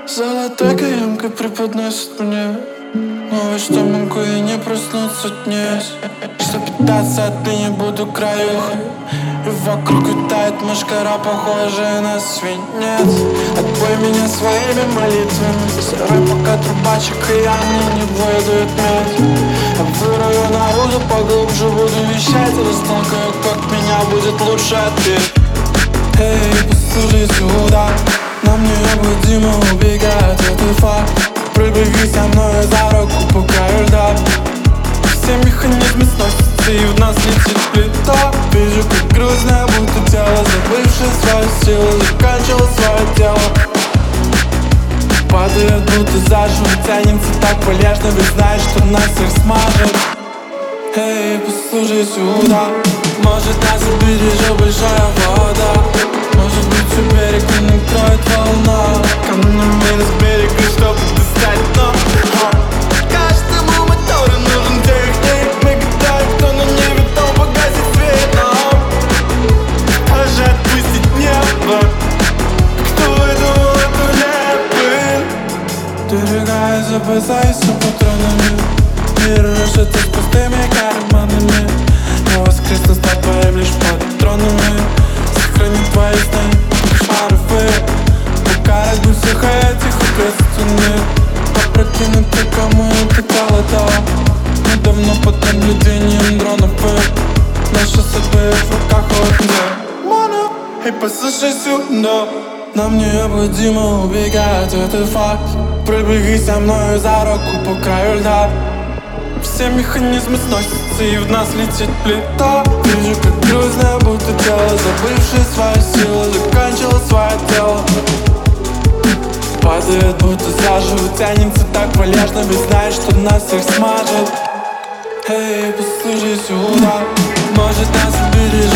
Золотой каемкой преподносит мне новость, что могу и не проснуться днес. Что питаться ты не буду краюхой, и вокруг витает мышкара, похожая на свинец. Отбой меня своими молитвами, сырой пока трубачек, и я мне не выдают мед. Я вырою наружу поглубже, буду вещать, растолкаю, как меня будет лучше ответ. Эй, послушай сюда, нам необходимо убегать, это факт. Пробеги со мной за руку по краю льда. Все механизмы сносятся, и в нас летит плита. Вижу, как грустное будто тело, забывшее свою силу, заканчивало свое дело. Падает, будто заживо, тянется так полежно, ведь знаешь, что нас всех смажет. Эй, послушай сюда, может нас убережет большая вода. Может быть, у берега накроет волна. Камнем минус берега, чтобы достать дно. Каждому мотору нужен техник. Мы гадаем, кто на небе, то погасит свет нам. Даже отпустить небо. Кто думал, это не был? Дорогая, запасайся патронами. Мир рушится с пустыми карманами. Я воскресну стать твоим лишь патронами. Сохранить твои сны, кошмары. Пока разбил всех этих ответственных. Опрокинуть ты, кому это голодало. Мы давно под наблюдением дронов. Наши судьбы в руках от меня. Эй, послушай сюда, нам необходимо убегать, это факт. Пробеги со мной за руку по краю льда. Все механизмы сносятся, и в нас летит плита. Вижу, как грузное будто тело, забывшее свою силу, заканчивало свое дело. Падает, будто заживо, тянется так полежно, ведь знаешь, что нас всех смажет. Эй, послушай сюда, может нас убережет